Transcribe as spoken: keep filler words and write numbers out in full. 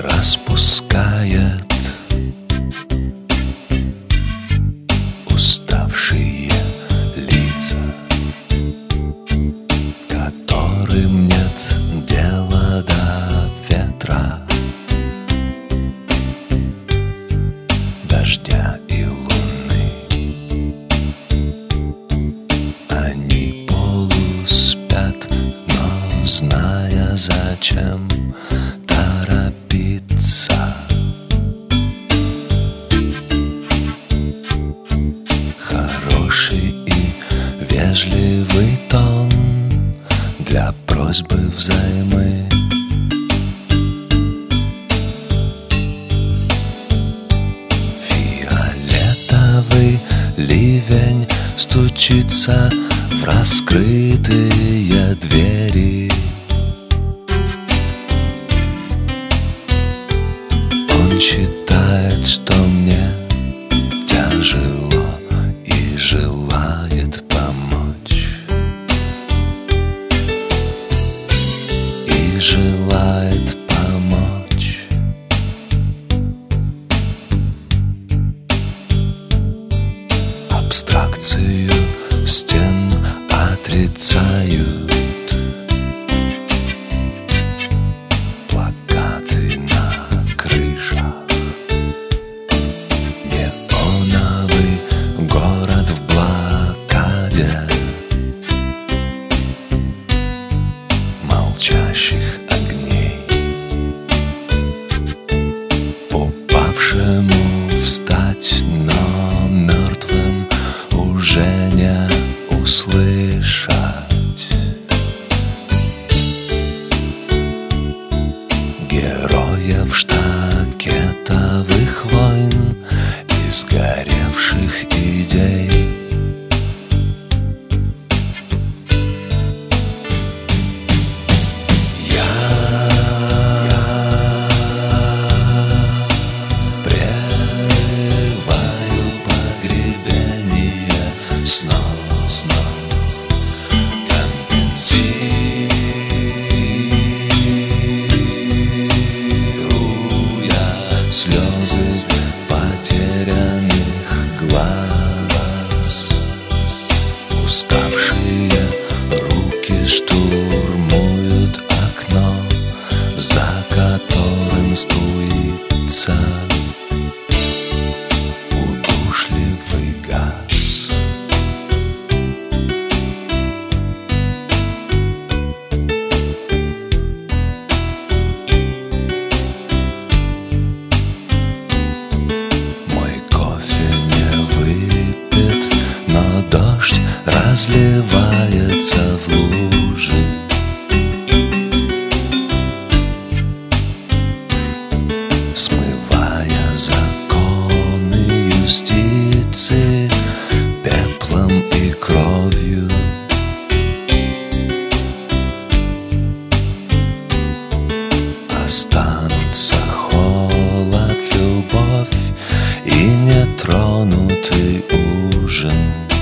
распускает уставшие лица, которым нет дела до ветра, дождя и луны. Они полуспят, но зная, зачем торопиться. Хороший и вежливый тон для просьбы взаймы. Фиолетовый ливень стучится в раскрытые двери. Он считает, что мне тяжело, и желает помочь, и желает помочь. Абстракцию стен отрицают плакаты на крышах. Неоновый город в блокаде молчащих огней. Упавшему встать, но мертвым уже не услышать. Героев штакетовых войн и сгоревших идей. Я прерываю погребение снов, слезы потерянных глаз. Уставшие руки штурмуют окно, за которым струится удушливый газ. Дождь разливается в лужи. Смывая законы юстиции пеплом и кровью. Останутся холод, любовь и нетронутый ужин.